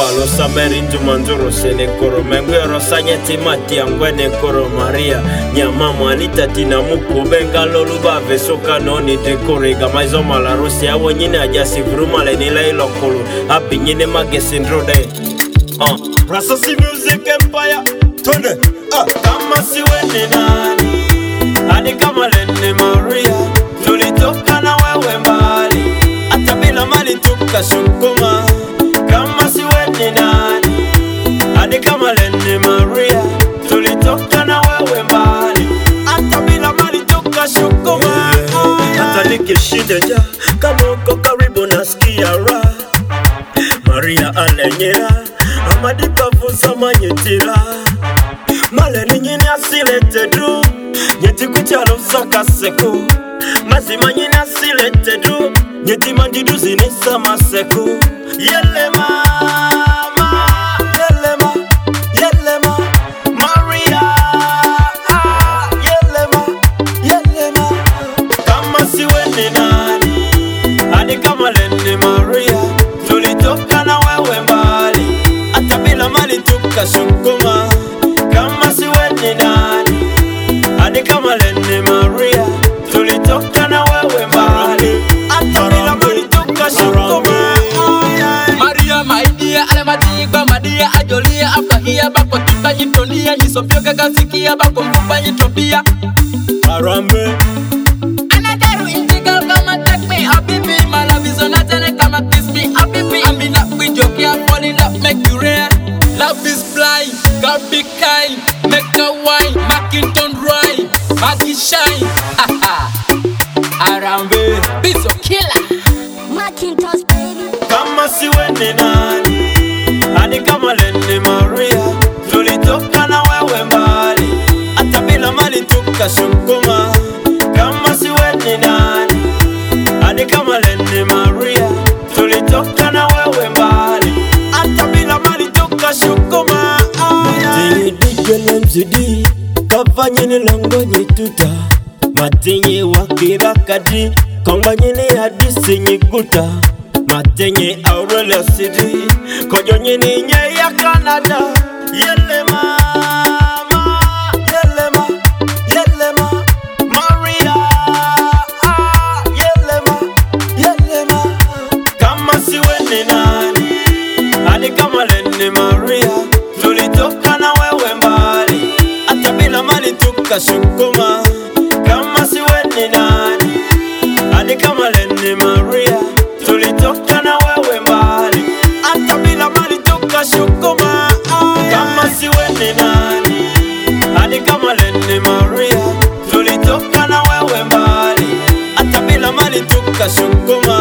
alosa merindu manzuro sene koro mengue rosanye timati angwene koro Maria nyamama alitatina muku benga loluba vesoka noni dekore gamaizo malarosi awo nyine ajasi vruma lenila ilokolo happy nyine magesindrode Rasasi Music Empire Tone kama siwe nani hadi kama lene Maria tulitoka na wewe mbali hata bila mali tukashukuma kama siwe nani hadi kama lene Maria tulitoka na wewe mbali hata bila mali tukashukuma hata nikishinde ja kama uko karibu nasikia raha Maria alenyera amadipa vusa manyetira male ninyini asilete du nyeti kuchalo saka seko mazima nyini asilete du nyeti manjidu zinisa maseko yele mama yele ma Maria yele ma kama siwe nani hadi kama lene Maria tulitoka na wewe mbali hata bila mali tukashukuma kama siwe nani hadi kama lene Maria tulitoka na wewe mbali hata bila mali tukashukuma Maria my dear alamadiba madia ajolia afahia bako tutanyitonia nisopyoka kasikia bako mfanyitopia Arambe Anadaru integral kama take me habibi my love is on a kama kiss me habibi I'm in love with your care falling love make you rare love is blind God be kind make a wine Mackinton rhyme Maggie shine Arambe beats of killer Mackintosh baby kama siwe nani hadi kama lene Maria tulitoka na wewe mbali hata bila mali tukashukuma kama siwe nani hadi kama lene Maria tulitoka na wewe mbali hata bila mali tukashukuma Matinye dijele mzidi kafanye nilongo nyituta Matinye wakira kadi konganye ni hadisi nyiguta Matinye Aurelia City konyonye ni nye ya Canada yele mama yele ma Maria yele ma kama siwe nani hadi kama lene Maria tulitoka na wewe mbali hata bila mali tukashukuma kama siwe nani hadi kama lene Maria tulitoka na wewe mbali hata bila mali tukashukuma kama siwe nani hadi kama lene Maria tulitoka na wewe mbali hata bila mali tukashukuma